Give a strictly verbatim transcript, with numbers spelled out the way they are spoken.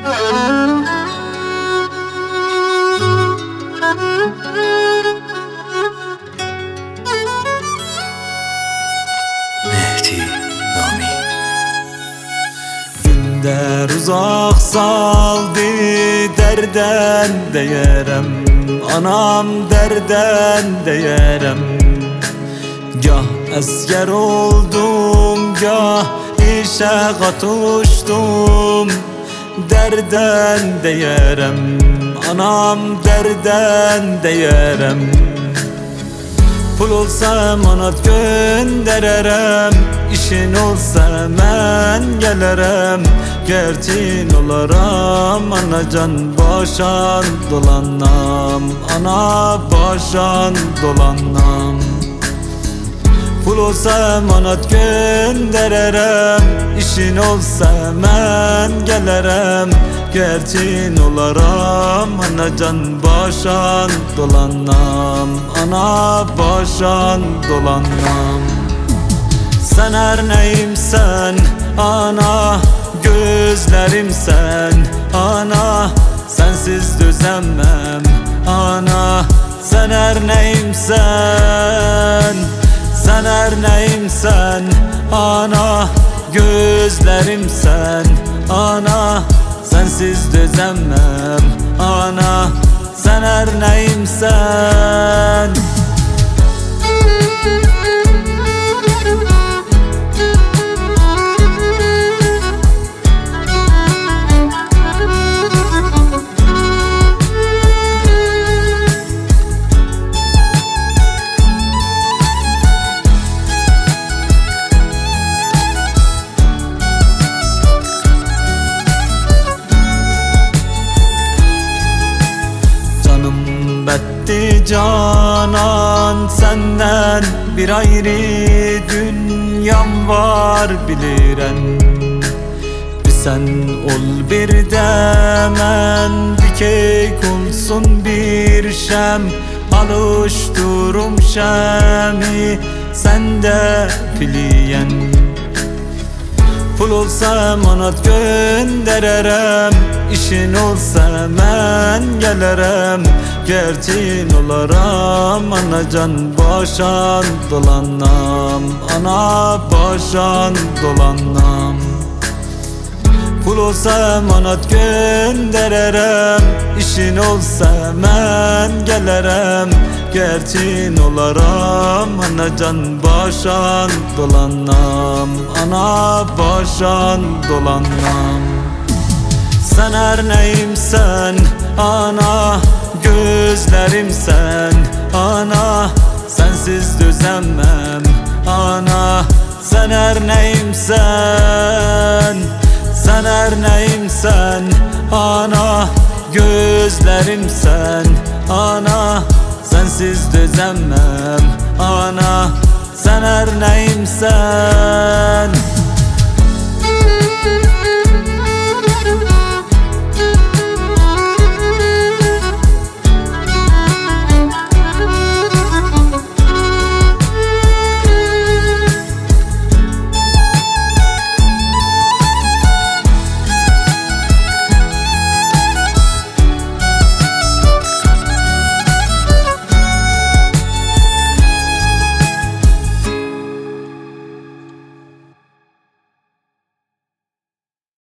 Mehdi Nami. Günder uzak saldı derden deyerem, anam derden deyerem. Gah esker oldum, gah işe katuştum, derden deyerem, anam derden deyerem. Pul olsa manat göndererem, işin olsa men gelerem. Gerçin olaram, anacan başan dolanam, ana başan dolanam. Pul olsa manat göndererem, işin olsa men gelerem. Gerçin olaram, anacan başan dolanam, ana başan dolanam. Sen her neyimsen ana, gözlerimsen ana. Sensiz düzenmem ana. Sen her neyimsen, sen her neyimsen ana. Gözlerimsen ana. Sensiz düzenmem ana. Sen her neyimsen. Betti canan, senden bir ayrı dünyam var biliren. Bir sen ol bir demen, dikey olsun bir şem. Alıştırım şemi sende piliyen. Pul olsa manat göndererem, işin olsa men gelerem. Gerçin olaram, anacan başan dolanam, ana başan dolanam. Pul olsa manat göndererem, işin olsa men gelerem. Gerçin olaram, anacan başan dolanam, ana başan dolanam. Sen her neyimsen ana, gözlerimsen ana. Sensiz düzenmem ana. Sen her neyimsen, sen her neyimsen ana. Gözlerimsen ana. Sensiz düzenmem ana. Sen her neyimsen.